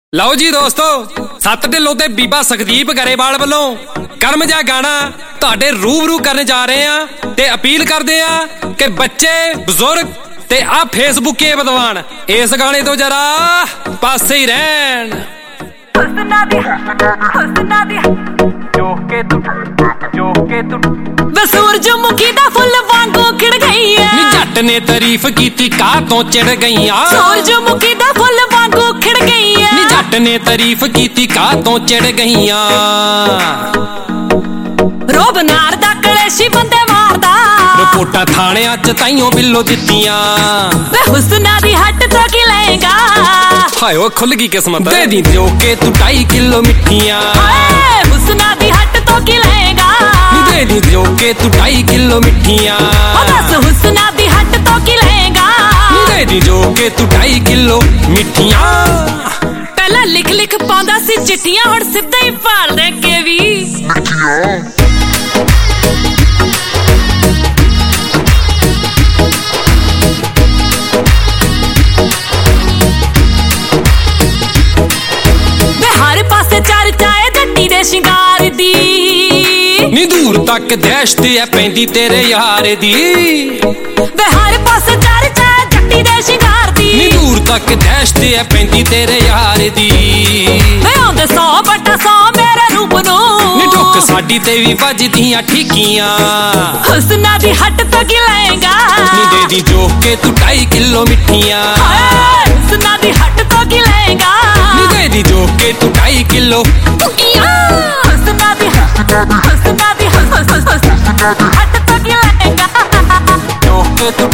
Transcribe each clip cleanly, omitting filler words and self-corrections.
ਲਓ ਜੀ ਦੋਸਤੋ, ਸੱਤ ਢਿੱਲੋਂ ਤੇ ਬੀਬਾ ਸੁਖਦੀਪ ਗਰੇਵਾਲ ਵੱਲੋਂ ਕਰਮ ਜਿਹਾ ਗਾਣਾ ਤੁਹਾਡੇ ਰੂਬਰੂ ਕਰਨ ਜਾ ਰਹੇ ਆ ਤੇ ਅਪੀਲ ਕਰਦੇ ਆ ਕਿ ਬੱਚੇ ਬਜ਼ੁਰਗ ਤੇ ਆ ਫੇਸਬੁੱਕੇ ਵਿਦਵਾਨ ਇਸ ਗਾਣੇ ਤੋਂ ਜਰਾ ਪਾਸੇ ਹੀ ਰਹਿਣ। सूरजमुखी दा फुल वांगू खिड़ गई है, जट ने तारीफ कीती का तो चिड़ गईया। सूरजमुखी दा फुल वांगू खिड़ गई है, जट ने तारीफ कीती का तो चिड़ गईया। रोब नार दा कलेशी बंदे मारदा, रिपोर्टां थाणियां च ताइयों बिल्लो दित्तियां। वे हुस्ना दी हट तो की लेगा, हाय ओ खुल गई किस्मत। दे दी जो के तू 2.5 किलो मिठियां, हुस्ना दी हट तो की लेगा। दे दी जो के तू 2.5 किलो मिठियां, बस हुस्ना दी हट तो की लेगा। दे दी जो के तू 2.5 किलो मिठियां। पहला लिख लिख पांदा सी चिट्ठियां, हुण सिद्धा ही भाल दे के वी हर पासे चर्चा है जट्टी दे शिंगार दी, नी दूर तक दहशत है पैंदी तेरे यार दी। वे हर पासे चर्चा है जट्टी दे शिंगार दी, नी दूर तक दहशत है पैंदी तेरे यार दी। वे आंदे 100/100 मेरे रूप नू, नी ठुक साडी ते भी वजदियां ठीकियां। हुस्ना दी हट तो की लेगा, नी दे दी जो के तू 2.5 किलो मिठियां। हुस्ना दी हट तो की लेगा, नी दे दी जो के तू 2.5 किलो हुस्ना दी हट तो की लेगा, जो के तू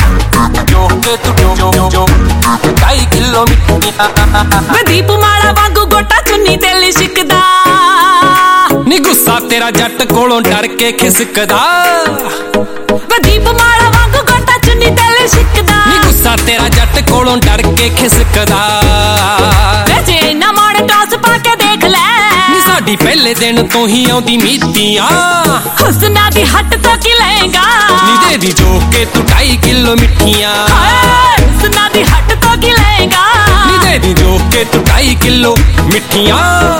2.5 किलो मिठियां। वे दीप माला वांगू गोटा चुन्नी ते लिशकदा, नी गुस्सा तेरा जट कोलों डर के खिसकदा। वे दीप माला वांगू गोटा चुन्नी ते लिशकदा, नी गुस्सा तेरा जट कोलों डर के खिसकदा। वे जे ना मोड़ टॉस पा के देख ले, नी साडी पहले दिन तो ही आउंदी मीतियां। हुस्ना दी हट तो की लेगा, नी दे दी जो के तू 2.5 किलो मिठियां। हुस्ना दी हट तो की लेगा, नी दे दी जो के तू 2.5 किलो मिठियां।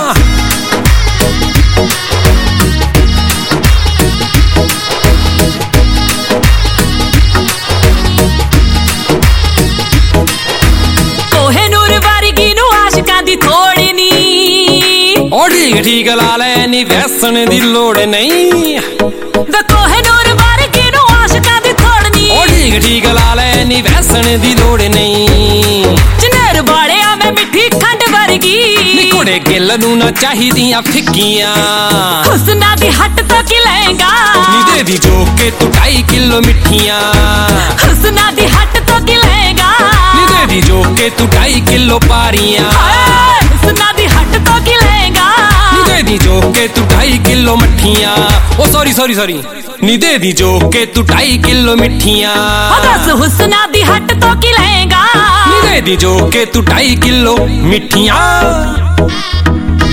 ठीक ला ले नी वैसन दी लोड़ नहीं, वे कोहिनूर वर्गी नू आशिकां दी थोड़ नी। ठीक ला ले नी वैसन दी लोड़ नहीं, जनेर वाले आवे मिठी खंड वर्गी, नी घोड़े गिल नू ना चाहिदियां फिक्कियां। हुस्ना दी हट तो की लेगा, नी दे दी जो के तू 2.5 किलो मिठियां। हुस्ना दी हट तो की लेगा, नी दे दी जो के तू 2.5 किलो पारियां। हुस्ना दी हट तो की लेगा, दे दी जो के तू 2.5 किलो मठियां। ओ सॉरी नी दे दी जो के तू 2.5 किलो मिठियां। बस हुस्ना दी हट तो की लेगा, नी दे दी जो के तू 2.5 किलो मिठियां।